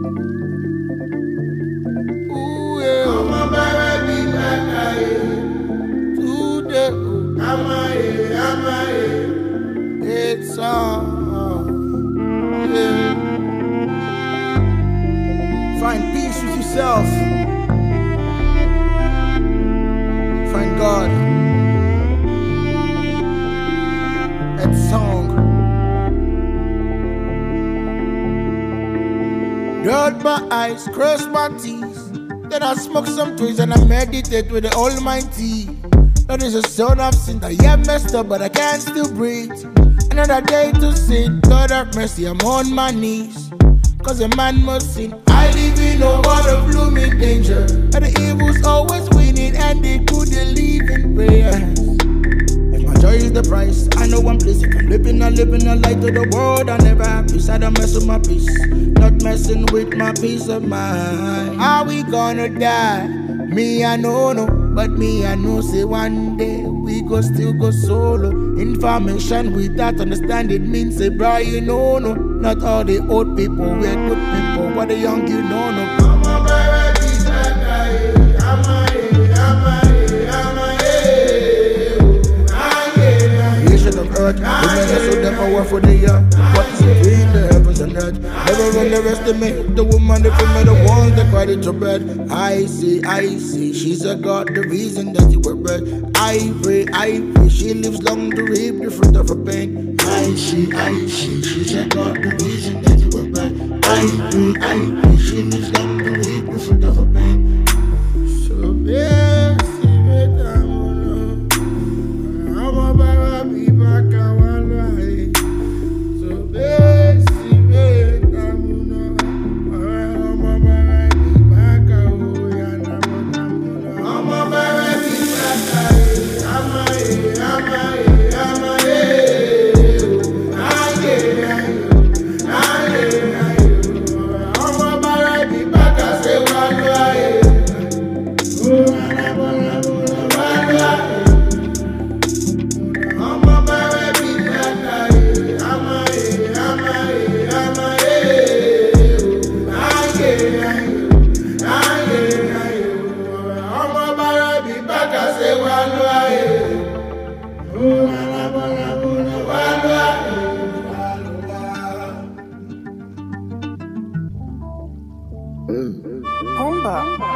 Ooh, yeah. I'm a baby back today. I'm a it's yeah. Find peace with yourself. Find God. That song. Rub my eyes, cross my teeth. Then I smoke some trees and I meditate with the Almighty. That is a son of sin. I am messed up, but I can still breathe. Another day to sin. God have mercy, I'm on my knees. Cause a man must sin. I live in a world of looming danger. And the evil's always winning, and the good they live in prayers. If my joy is the price, I know one place. If I'm living a light of the world, I never have peace. I don't mess with my peace. Not messing with my peace of mind. Are we gonna die? Me, I know, no. But me, I know, say one day we go still go solo. Information without understanding means, say, bro, you know, no. Not all the old people, we're good people. What the young, you know, no. I'm a baby, creation of earth, the men are so damn powerful they are. What is it between the heavens and earth? Never underestimate the woman, the female, the ones that cried into bed. I see, she's a God, the reason that you were bred. I pray, she lives long to reap the fruit of her pain. I see, she's a God, the reason that you were bred. I pray, she lives long to reap the fruit of her pain. So yeah, see me down, I'm a baby back one way. So yeah, see me down, I'm a baby back away. I'm a baby back, I'm Homba.